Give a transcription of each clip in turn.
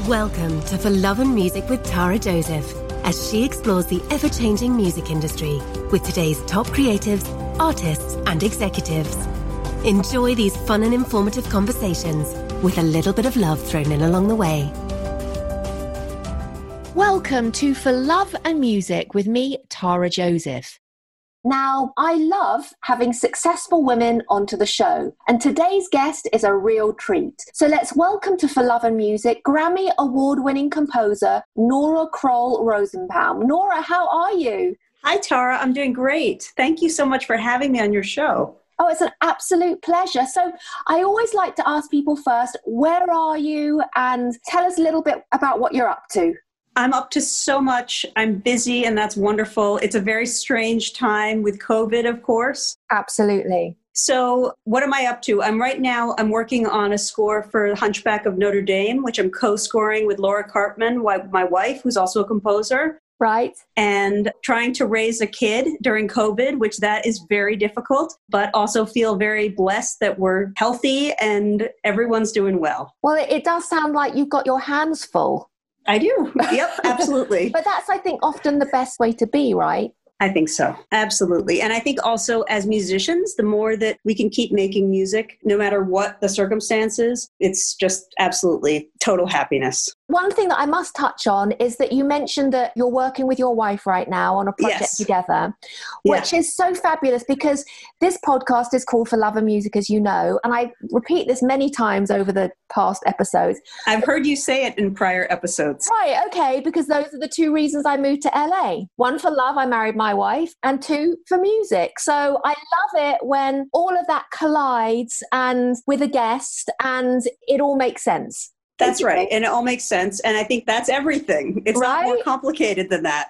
Welcome to For Love and Music with Tara Joseph, as she explores the ever-changing music industry with today's top creatives, artists, and executives. Enjoy these fun and informative conversations with a little bit of love thrown in along the way. Welcome to For Love and Music with me, Tara Joseph. Now, I love having successful women onto the show, and today's guest is a real treat. So let's welcome to For Love and Music Grammy award-winning composer Nora Kroll Rosenbaum. Nora, how are you? Hi, Tara. I'm doing great. Thank you so much for having me on your show. Oh, it's an absolute pleasure. So I always like to ask people first, where are you? And tell us a little bit about what you're up to. I'm up to so much. I'm busy, and that's wonderful. It's a very strange time with COVID, of course. Absolutely. So what am I up to? I'm working on a score for Hunchback of Notre Dame, which I'm co-scoring with Laura Karpman, my wife, who's also a composer. Right. And trying to raise a kid during COVID, which that is very difficult, but also feel very blessed that we're healthy and everyone's doing well. Well, it does sound like you've got your hands full. I do. Yep, absolutely. But that's, I think, often the best way to be, right? I think so. Absolutely. And I think also as musicians, the more that we can keep making music, no matter what the circumstances, it's just absolutely total happiness. One thing that I must touch on is that you mentioned that you're working with your wife right now on a project together, which is so fabulous because this podcast is called For Love and Music, as you know, and I repeat this many times over the past episodes. I've heard you say it in prior episodes. Right, okay, because those are the two reasons I moved to LA. One, for love, I married my wife, and two, for music. So I love it when all of that collides and with a guest and it all makes sense. That's right. And it all makes sense. And I think that's everything. It's not more complicated than that.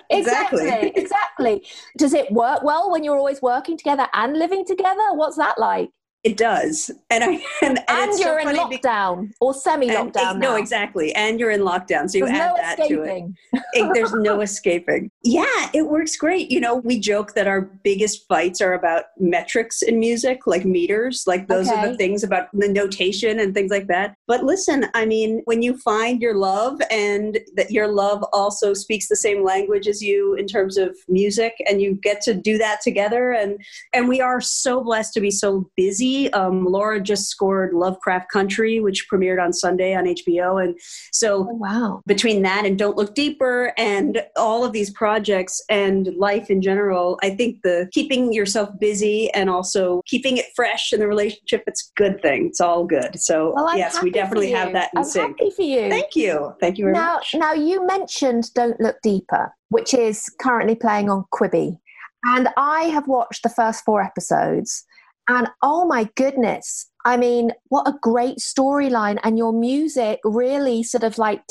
Exactly. Does it work well when you're always working together and living together? What's that like? It does. And you're in lockdown or semi-lockdown now. No, exactly. And you're in lockdown. So you add that to it. There's no escaping. Yeah, it works great. You know, we joke that our biggest fights are about metrics in music, like meters. Like those are the things about the notation and things like that. But listen, I mean, when you find your love and that your love also speaks the same language as you in terms of music, and you get to do that together. And we are so blessed to be so busy. Laura just scored Lovecraft Country, which premiered on Sunday on HBO. And so between that and Don't Look Deeper and all of these projects and life in general, I think the keeping yourself busy and also keeping it fresh in the relationship, it's a good thing. It's all good. So yes, we definitely have that in sync. I'm happy for you. Thank you. Thank you very much. Now you mentioned Don't Look Deeper, which is currently playing on Quibi. And I have watched the first 4 episodes. And oh my goodness, I mean, what a great storyline. And your music really sort of like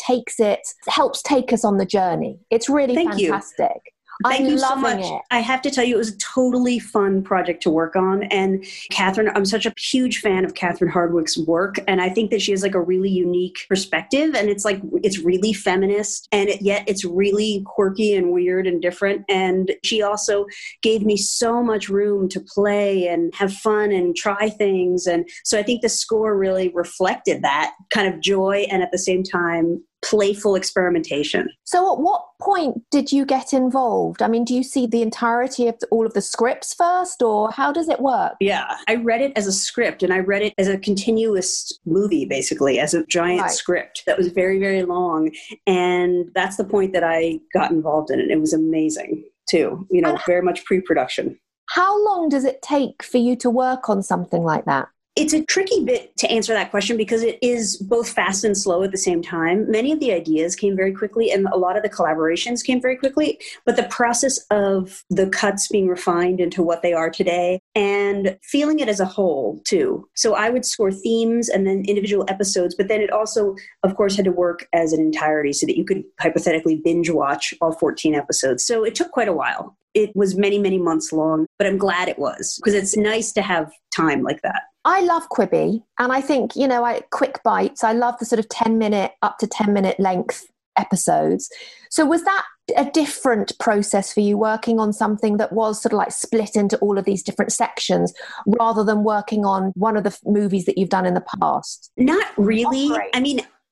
helps take us on the journey. It's really fantastic. Thank you so much. I have to tell you, it was a totally fun project to work on. And Catherine, I'm such a huge fan of Catherine Hardwicke's work. And I think that she has like a really unique perspective. And it's like, it's really feminist and yet it's really quirky and weird and different. And she also gave me so much room to play and have fun and try things. And so I think the score really reflected that kind of joy and at the same time, playful experimentation. So at what point did you get involved? I mean, do you see the entirety of all of the scripts first, or how does it work? Yeah, I read it as a script, and I read it as a continuous movie, basically, as a giant script that was very, very long. And that's the point that I got involved in it. It was amazing, too. You know, very much pre-production. How long does it take for you to work on something like that? It's a tricky bit to answer that question because it is both fast and slow at the same time. Many of the ideas came very quickly and a lot of the collaborations came very quickly, but the process of the cuts being refined into what they are today and feeling it as a whole too. So I would score themes and then individual episodes, but then it also, of course, had to work as an entirety so that you could hypothetically binge watch all 14 episodes. So it took quite a while. It was many, many months long, but I'm glad it was because it's nice to have time like that. I love Quibi, and I think, you know, quick bites. I love the sort of 10-minute, up to 10-minute length episodes. So was that a different process for you, working on something that was sort of like split into all of these different sections rather than working on one of the movies that you've done in the past? Not really. I mean,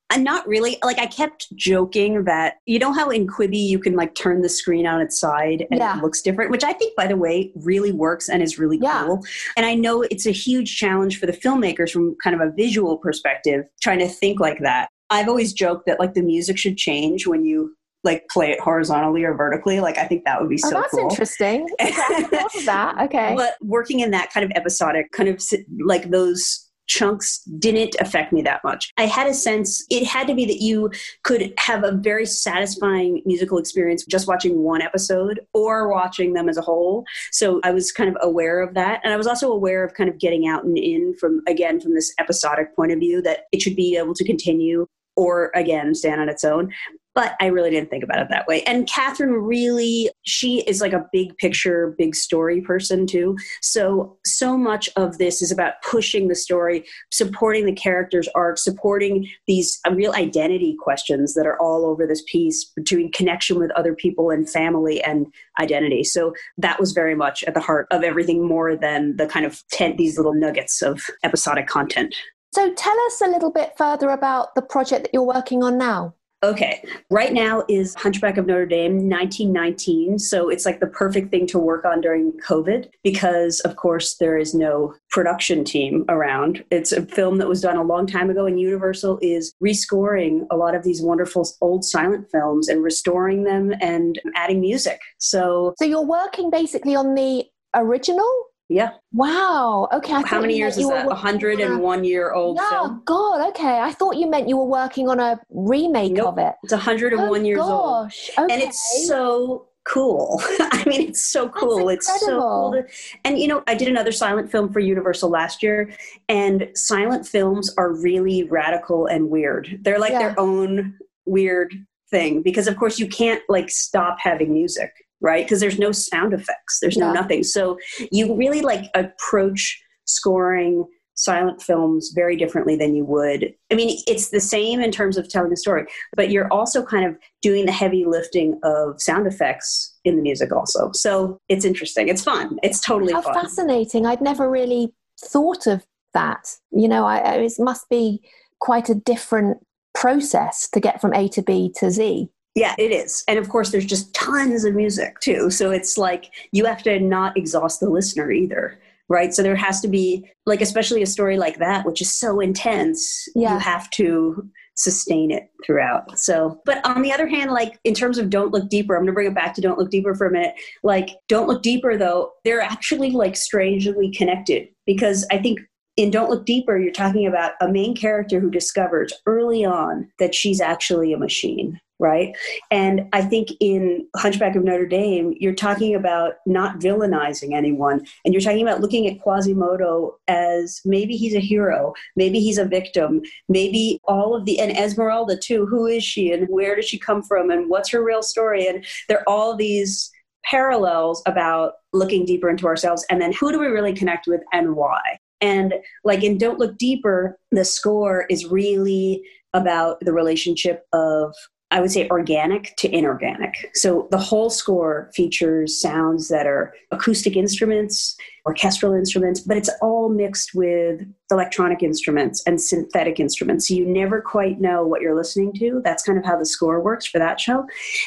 Not really. Like, I kept joking that, you know how in Quibi you can like turn the screen on its side and it looks different, which I think, by the way, really works and is really cool. And I know it's a huge challenge for the filmmakers from kind of a visual perspective, trying to think like that. I've always joked that like the music should change when you like play it horizontally or vertically. Like, I think that would be so that's cool. That's interesting. I thought of that. Okay. But working in that kind of episodic, kind of like those chunks didn't affect me that much. I had a sense it had to be that you could have a very satisfying musical experience just watching one episode or watching them as a whole. So I was kind of aware of that. And I was also aware of kind of getting out and in from this episodic point of view, that it should be able to continue or, again, stand on its own. But I really didn't think about it that way. And Catherine really, she is like a big picture, big story person too. So much of this is about pushing the story, supporting the character's arc, supporting these real identity questions that are all over this piece between connection with other people and family and identity. So that was very much at the heart of everything, more than the kind of these little nuggets of episodic content. So tell us a little bit further about the project that you're working on now. Okay. Right now is Hunchback of Notre Dame 1919. So it's like the perfect thing to work on during COVID because, of course, there is no production team around. It's a film that was done a long time ago, and Universal is rescoring a lot of these wonderful old silent films and restoring them and adding music. So you're working basically on the original? Yeah. Wow. Okay. How many years is that? 101-year-old film? Oh, God. Okay. I thought you meant you were working on a remake of it. It's 101 years old. Okay. And it's so cool. I mean, it's so cool. It's so cool. And, you know, I did another silent film for Universal last year, and silent films are really radical and weird. They're like their own weird thing because, of course, you can't like stop having music. Right? Because there's no sound effects. There's no nothing. So you really like approach scoring silent films very differently than you would. I mean, it's the same in terms of telling a story, but you're also kind of doing the heavy lifting of sound effects in the music also. So it's interesting. It's fun. It's totally fun. How fascinating. I'd never really thought of that. You know, it must be quite a different process to get from A to B to Z. Yeah, it is. And of course, there's just tons of music too. So it's like you have to not exhaust the listener either, right? So there has to be, like, especially a story like that, which is so intense, you have to sustain it throughout. So, but on the other hand, like in terms of Don't Look Deeper, I'm going to bring it back to Don't Look Deeper for a minute. Like Don't Look Deeper, though, they're actually like strangely connected because I think in Don't Look Deeper, you're talking about a main character who discovers early on that she's actually a machine. Right. And I think in Hunchback of Notre Dame, you're talking about not villainizing anyone. And you're talking about looking at Quasimodo as maybe he's a hero, maybe he's a victim, maybe all of and Esmeralda too. Who is she and where does she come from and what's her real story? And there are all these parallels about looking deeper into ourselves. And then who do we really connect with and why? And like in Don't Look Deeper, the score is really about the relationship of, I would say, organic to inorganic. So the whole score features sounds that are acoustic instruments, orchestral instruments, but it's all mixed with electronic instruments and synthetic instruments. So you never quite know what you're listening to. That's kind of how the score works for that show.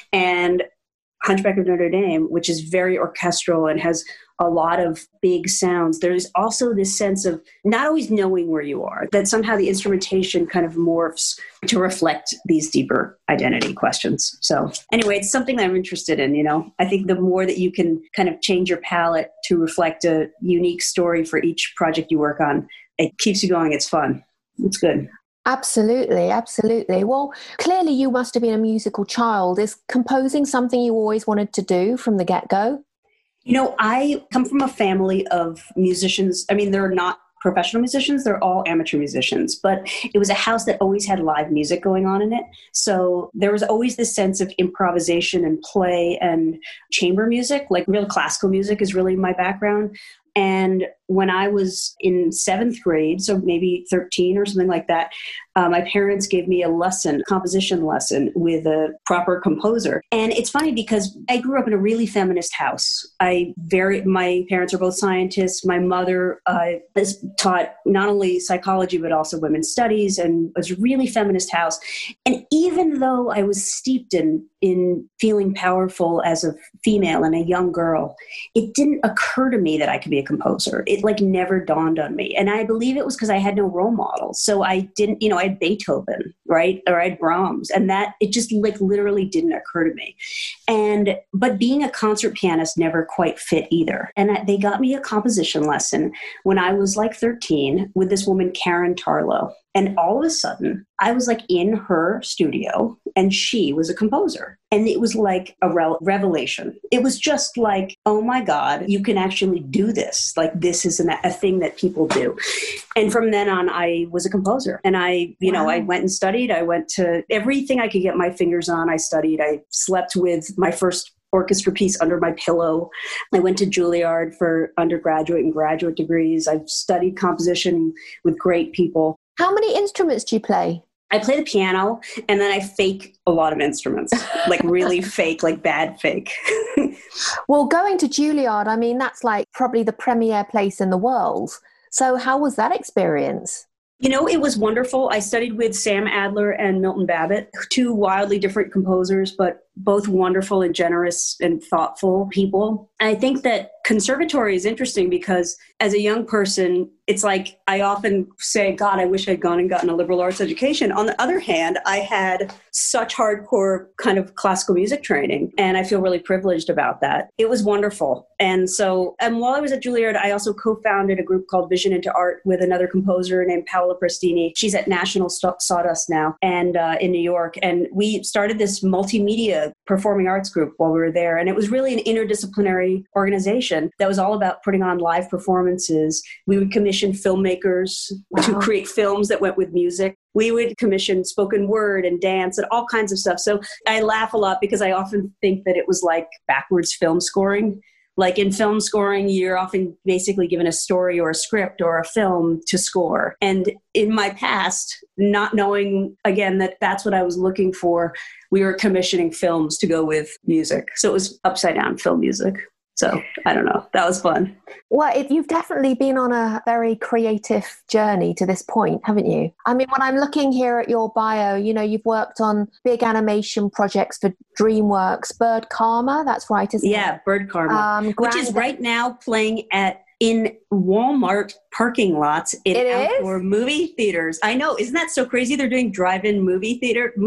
And Hunchback of Notre Dame, which is very orchestral and has a lot of big sounds, there's also this sense of not always knowing where you are, that somehow the instrumentation kind of morphs to reflect these deeper identity questions. So anyway, it's something that I'm interested in, you know. I think the more that you can kind of change your palette to reflect a unique story for each project you work on, it keeps you going. It's fun. It's good. Absolutely, absolutely. Well, clearly you must have been a musical child. Is composing something you always wanted to do from the get-go? You know, I come from a family of musicians. I mean, they're not professional musicians. They're all amateur musicians. But it was a house that always had live music going on in it. So there was always this sense of improvisation and play and chamber music. Like real classical music is really my background. And when I was in 7th grade, so maybe 13 or something like that, my parents gave me a composition lesson with a proper composer. And it's funny because I grew up in a really feminist house. My parents are both scientists. My mother has taught not only psychology, but also women's studies, and was a really feminist house. And even though I was steeped in feeling powerful as a female and a young girl, it didn't occur to me that I could be a composer. It never dawned on me. And I believe it was because I had no role models. So I didn't, I had Beethoven, right? Or I had Brahms, and that it just literally didn't occur to me. But being a concert pianist never quite fit either. And they got me a composition lesson when I was 13 with this woman, Karen Tarlow. And all of a sudden, I was in her studio, and she was a composer. And it was like a revelation. It was just oh my God, you can actually do this. This is a thing that people do. And from then on, I was a composer. And I went and studied. I went to everything I could get my fingers on. I studied. I slept with my first orchestra piece under my pillow. I went to Juilliard for undergraduate and graduate degrees. I've studied composition with great people. How many instruments do you play? I play the piano, and then I fake a lot of instruments, really fake, bad fake. Well, going to Juilliard, that's probably the premier place in the world. So how was that experience? It was wonderful. I studied with Sam Adler and Milton Babbitt, two wildly different composers, but both wonderful and generous and thoughtful people. I think that conservatory is interesting because as a young person, it's I often say, God, I wish I'd gone and gotten a liberal arts education. On the other hand, I had such hardcore kind of classical music training, and I feel really privileged about that. It was wonderful. And while I was at Juilliard, I also co-founded a group called Vision into Art with another composer named Paola Prestini. She's at National Sawdust now, and in New York. And we started this multimedia performing arts group while we were there. And it was really an interdisciplinary organization that was all about putting on live performances. We would commission filmmakers to create films that went with music. We would commission spoken word and dance and all kinds of stuff. So I laugh a lot because I often think that it was backwards film scoring. In film scoring, you're often basically given a story or a script or a film to score. And in my past, not knowing, again, that that's what I was looking for, we were commissioning films to go with music. So it was upside down film music. So I don't know. That was fun. Well, you've definitely been on a very creative journey to this point, haven't you? When I'm looking here at your bio, you've worked on big animation projects for DreamWorks, Bird Karma, that's right, isn't it? Yeah, Bird Karma, which is right now playing in Walmart parking lots in outdoor movie theaters. I know. Isn't that so crazy? They're doing drive-in movies,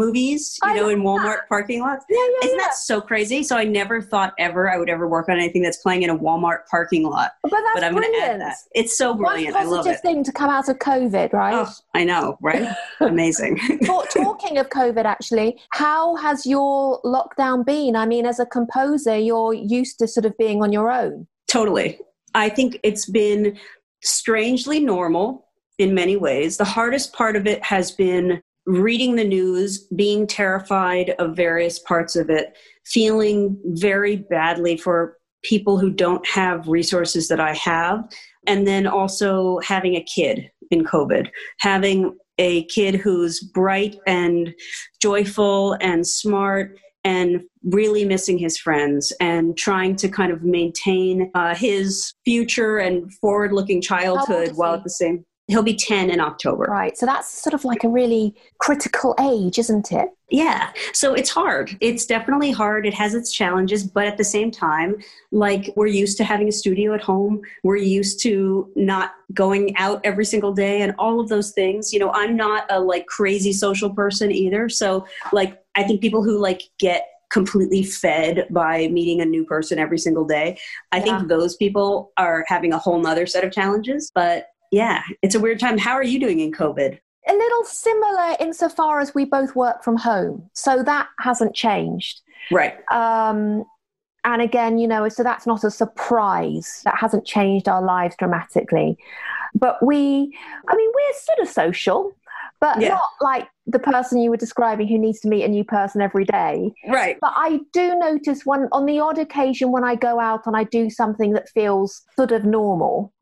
in Walmart parking lots. Yeah, Isn't that so crazy? So I never thought I would ever work on anything that's playing in a Walmart parking lot. But I'm going to add that. It's so brilliant. I love it. One positive thing to come out of COVID, right? Oh, I know, right? Amazing. Talking of COVID, actually, how has your lockdown been? As a composer, you're used to sort of being on your own. Totally. I think it's been strangely normal in many ways. The hardest part of it has been reading the news, being terrified of various parts of it, feeling very badly for people who don't have resources that I have, and then also having a kid in COVID, having a kid who's bright and joyful and smart and really missing his friends and trying to kind of maintain his future and forward-looking childhood while at the same... He'll be 10 in October. Right. So that's sort of a really critical age, isn't it? Yeah. So it's hard. It's definitely hard. It has its challenges, but at the same time, we're used to having a studio at home. We're used to not going out every single day and all of those things. I'm not a crazy social person either. So I think people who get completely fed by meeting a new person every single day, I think those people are having a whole nother set of challenges. But yeah, it's a weird time. How are you doing in COVID? A little similar insofar as we both work from home. So that hasn't changed. Right. And again, so that's not a surprise. That hasn't changed our lives dramatically. But we're sort of social, but not like the person you were describing who needs to meet a new person every day. Right. But I do notice on the odd occasion when I go out and I do something that feels sort of normal,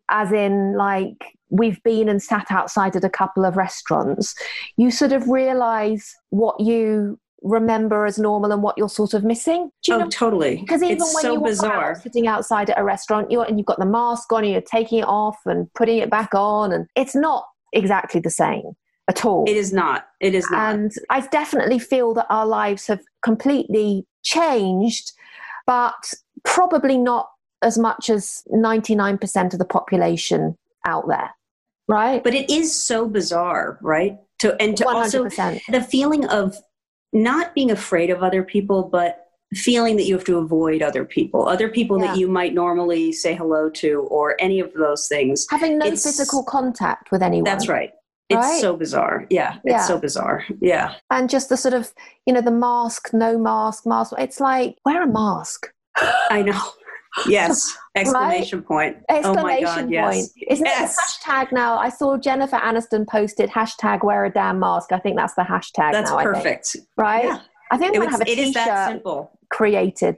as in like we've been and sat outside at a couple of restaurants, you sort of realize what you remember as normal and what you're sort of missing. Do you know? Totally. Because even it's when so you bizarre. out, sitting outside at a restaurant, and you've got the mask on and you're taking it off and putting it back on, and it's not exactly the same at all. It is not. It is not. And I definitely feel that our lives have completely changed, but probably not as much as 99% of the population out there, right? But it is so bizarre, right? To 100%. Also the feeling of not being afraid of other people, but feeling that you have to avoid other people that you might normally say hello to, or any of those things. Having no physical contact with anyone. That's right. It's so bizarre. Yeah. It's so bizarre. Yeah. And just the sort of, the mask, no mask. It's like, wear a mask. I know. Yes. Exclamation point. Exclamation oh my God, point. yes. Isn't it a hashtag now? I saw Jennifer Aniston posted hashtag wear a damn mask. I think that's the hashtag that's now. Perfect. I think. Right? Yeah. I think I'm going to have a t-shirt is that simple. Created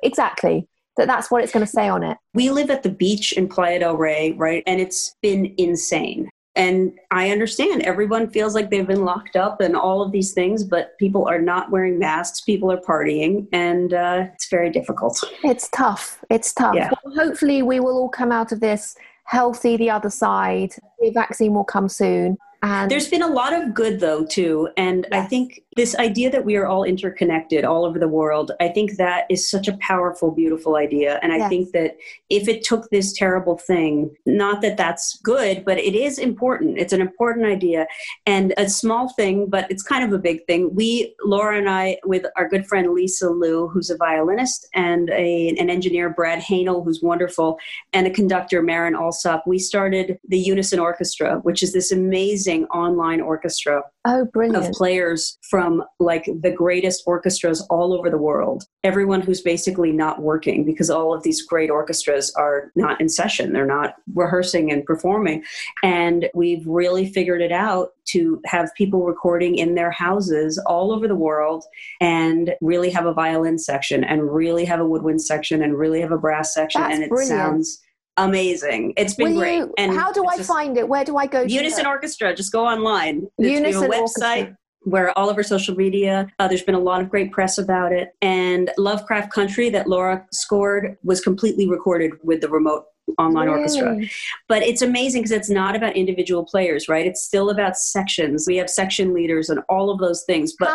that's what it's going to say on it. We live at the beach in Playa del Rey, right? And it's been insane. And I understand everyone feels like they've been locked up and all of these things, but people are not wearing masks. People are partying, and it's very difficult. It's tough. Yeah. Well, hopefully we will all come out of this healthy the other side. The vaccine will come soon. And there's been a lot of good, though, too. And I think this idea that we are all interconnected all over the world, I think that is such a powerful, beautiful idea. And I think that if it took this terrible thing, not that that's good, but it is important. It's an important idea and a small thing, but it's kind of a big thing. Laura and I, with our good friend Lisa Liu, who's a violinist, and an engineer, Brad Hanel, who's wonderful, and a conductor, Marin Alsop, we started the Unison Orchestra, which is this amazing online orchestra of players from like the greatest orchestras all over the world. Everyone who's basically not working, because all of these great orchestras are not in session. They're not rehearsing and performing. And we've really figured it out to have people recording in their houses all over the world and really have a violin section and really have a woodwind section and really have a brass section. That's and it brilliant. Sounds amazing. It's been great. And how do I find it? Where do I go? Unison Orchestra. Just go online. Unison website Orchestra. Where all of our social media, there's been a lot of great press about it. And Lovecraft Country that Laura scored was completely recorded with the remote online orchestra. But it's amazing because it's not about individual players, right? It's still about sections. We have section leaders and all of those things. But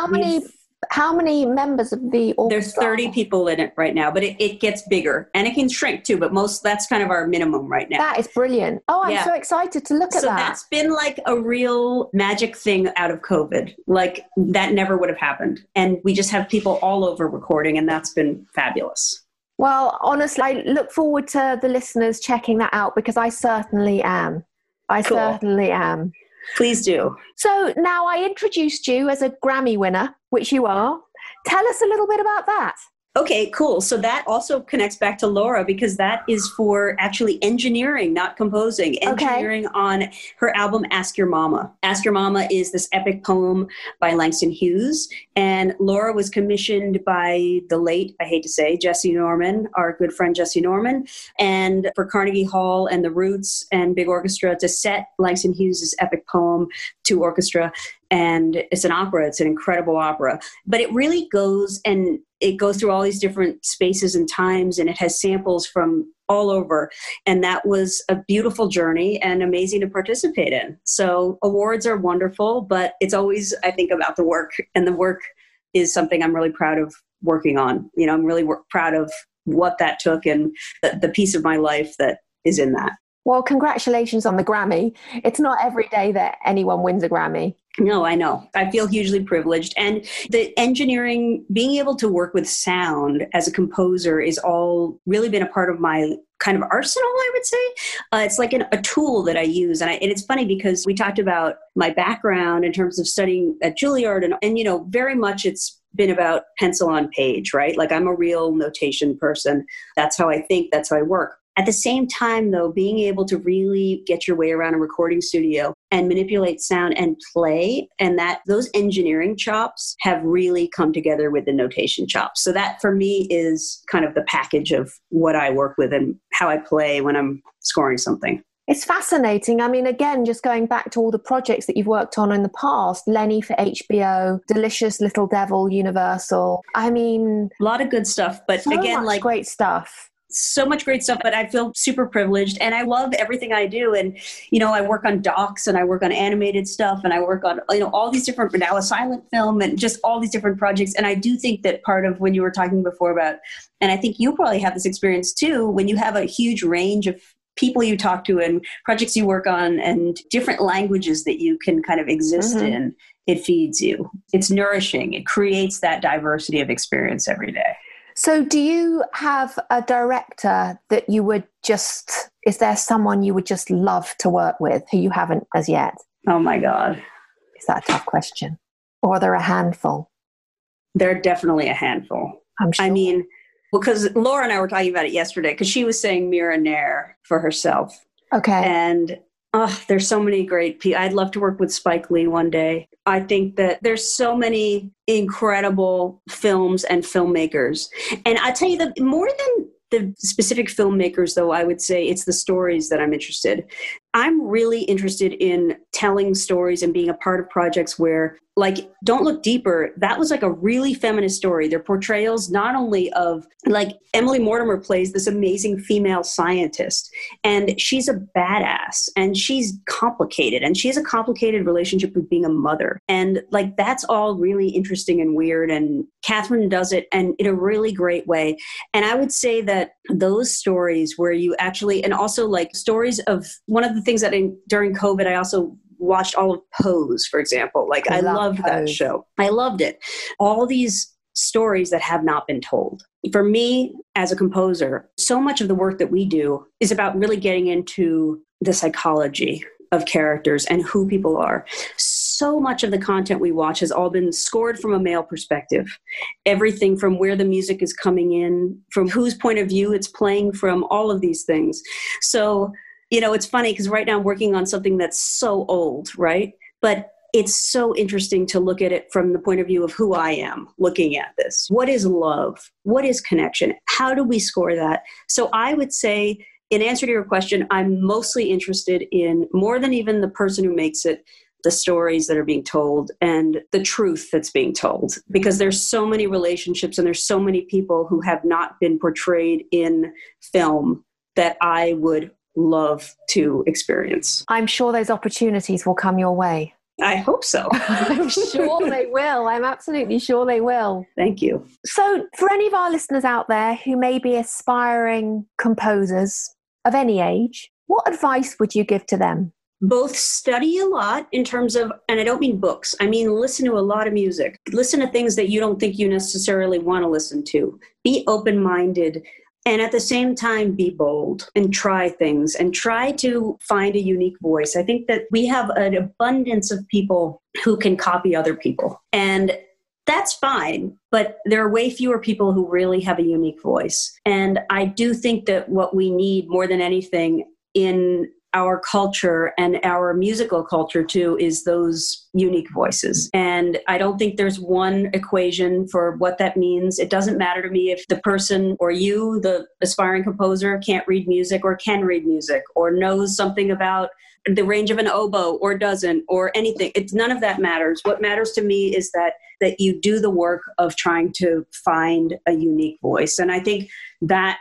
how many members of the orchestra? There's 30 people in it right now, but it gets bigger and it can shrink too, but that's kind of our minimum right now. That is brilliant. Oh, I'm so excited to look at that. So that's been like a real magic thing out of COVID. Like that never would have happened. And we just have people all over recording, and that's been fabulous. Well, honestly, I look forward to the listeners checking that out, because I certainly am. Certainly am. Please do. So now I introduced you as a Grammy winner, which you are. Tell us a little bit about that. Okay, cool. So that also connects back to Laura, because that is for actually engineering, not composing. Engineering on her album, Ask Your Mama. Ask Your Mama is this epic poem by Langston Hughes. And Laura was commissioned by the late, I hate to say, Jesse Norman, our good friend Jesse Norman, and for Carnegie Hall and the Roots and Big Orchestra to set Langston Hughes' epic poem to orchestra. And it's an opera. It's an incredible opera. But it really goes through all these different spaces and times, and it has samples from all over. And that was a beautiful journey and amazing to participate in. So awards are wonderful, but it's always, I think, about the work. And the work is something I'm really proud of working on. I'm really proud of what that took and the piece of my life that is in that. Well, congratulations on the Grammy. It's not every day that anyone wins a Grammy. No, I know. I feel hugely privileged. And the engineering, being able to work with sound as a composer is all really been a part of my kind of arsenal, I would say. It's like a tool that I use. And it's funny because we talked about my background in terms of studying at Juilliard and very much it's been about pencil on page, right? Like I'm a real notation person. That's how I think. That's how I work. At the same time, though, being able to really get your way around a recording studio and manipulate sound and play, and those engineering chops have really come together with the notation chops. So that, for me, is kind of the package of what I work with and how I play when I'm scoring something. It's fascinating. I mean, again, just going back to all the projects that you've worked on in the past, Lenny for HBO, Delicious Little Devil, Universal. I mean, a lot of good stuff, but so again, much great stuff. So much great stuff, but I feel super privileged and I love everything I do. And, you know, I work on docs and I work on animated stuff and I work on, you know, all these different, now a silent film and just all these different projects. And I do think that part of when you were talking before about, and I think you probably have this experience too, when you have a huge range of people you talk to and projects you work on and different languages that you can kind of exist in, it feeds you. It's nourishing. It creates that diversity of experience every day. So do you have a director that you would just, is there someone you would just love to work with who you haven't as yet? Oh my God. Is that a tough question? Or are there a handful? There are definitely a handful. I'm sure. I mean, because Laura and I were talking about it yesterday because she was saying Mira Nair for herself. Okay. And there's so many great people. I'd love to work with Spike Lee one day. I think that there's so many incredible films and filmmakers. And I tell you that more than the specific filmmakers, though, I would say it's the stories that I'm interested. I'm really interested in telling stories and being a part of projects where, like, Don't Look Deeper, that was like a really feminist story. Their portrayals not only of, like, Emily Mortimer plays this amazing female scientist, and she's a badass, and she's complicated, and she has a complicated relationship with being a mother. And, like, that's all really interesting and weird, and Catherine does it and in a really great way. And I would say that those stories where you actually, and also, like, stories of, one of the things that during COVID, I also watched all of Pose, for example. Like, I loved that show. I loved it. All these stories that have not been told. For me, as a composer, so much of the work that we do is about really getting into the psychology of characters and who people are. So much of the content we watch has all been scored from a male perspective. Everything from where the music is coming in, from whose point of view it's playing from, all of these things. So, you know, it's funny because right now I'm working on something that's so old, right? But it's so interesting to look at it from the point of view of who I am looking at this. What is love? What is connection? How do we score that? So I would say, in answer to your question, I'm mostly interested in, more than even the person who makes it, the stories that are being told and the truth that's being told. Because there's so many relationships and there's so many people who have not been portrayed in film that I would love to experience. I'm sure those opportunities will come your way. I hope so. I'm sure they will. I'm absolutely sure they will. Thank you. So for any of our listeners out there who may be aspiring composers of any age, what advice would you give to them? Both study a lot in terms of, and I don't mean books, I mean listen to a lot of music. Listen to things that you don't think you necessarily want to listen to. Be open-minded. And at the same time, be bold and try things and try to find a unique voice. I think that we have an abundance of people who can copy other people. And that's fine, but there are way fewer people who really have a unique voice. And I do think that what we need more than anything in our culture and our musical culture too is those unique voices. And I don't think there's one equation for what that means. It doesn't matter to me if the person or you, the aspiring composer, can't read music or can read music or knows something about the range of an oboe or doesn't or anything. It's none of that matters. What matters to me is that you do the work of trying to find a unique voice. And I think that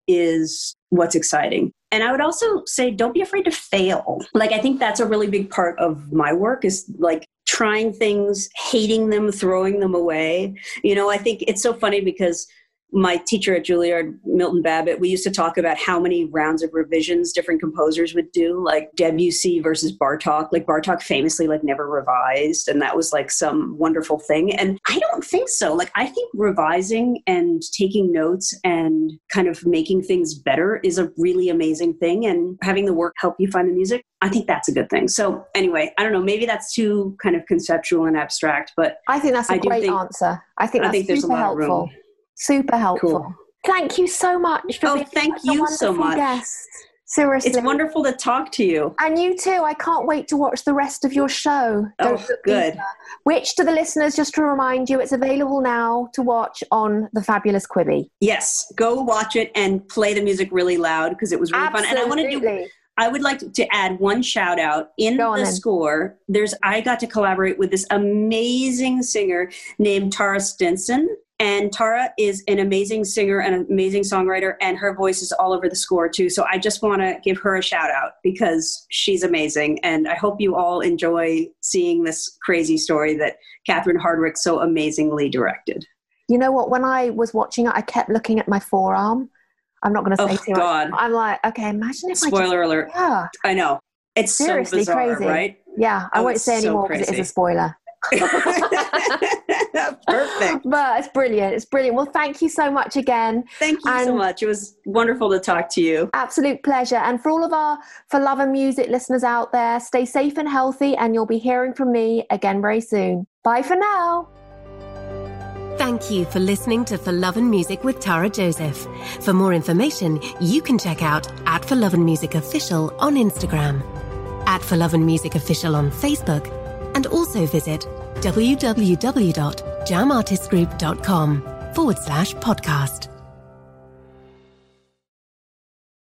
is what's exciting. And I would also say, don't be afraid to fail. Like, I think that's a really big part of my work is like trying things, hating them, throwing them away. You know, I think it's so funny because my teacher at Juilliard, Milton Babbitt, we used to talk about how many rounds of revisions different composers would do, like Debussy versus Bartók. Like Bartók famously never revised, and that was like some wonderful thing. And I don't think so. Like, I think revising and taking notes and kind of making things better is a really amazing thing. And having the work help you find the music, I think that's a good thing. So anyway, I don't know, maybe that's too kind of conceptual and abstract, but I think that's a great answer. I think that's super helpful. Super helpful. Cool. Thank you so much for being thank you so much. Guest. Seriously. It's wonderful to talk to you. And you too. I can't wait to watch the rest of your show. Good. Which, to the listeners, just to remind you, it's available now to watch on The Fabulous Quibi. Yes. Go watch it and play the music really loud because it was really fun. And I would like to add one shout out in the score. I got to collaborate with this amazing singer named Tara Stinson. And Tara is an amazing singer and an amazing songwriter, and her voice is all over the score too. So I just want to give her a shout out because she's amazing. And I hope you all enjoy seeing this crazy story that Catherine Hardwicke so amazingly directed. You know what? When I was watching it, I kept looking at my forearm. I'm not going to say too much. I'm like, okay, imagine if Spoiler alert. Yeah. I know. It's seriously so bizarre, crazy. Right? Yeah, I won't say anymore because it is a spoiler. Perfect. But it's brilliant. It's brilliant. Well, thank you so much again. Thank you so much. It was wonderful to talk to you. Absolute pleasure. And for all of our For Love and Music listeners out there, stay safe and healthy, and you'll be hearing from me again very soon. Bye for now. Thank you for listening to For Love and Music with Tara Joseph. For more information, you can check out @For Love and Music Official on Instagram, @For Love and Music Official on Facebook, and also visit www.jamartistgroup.com/podcast.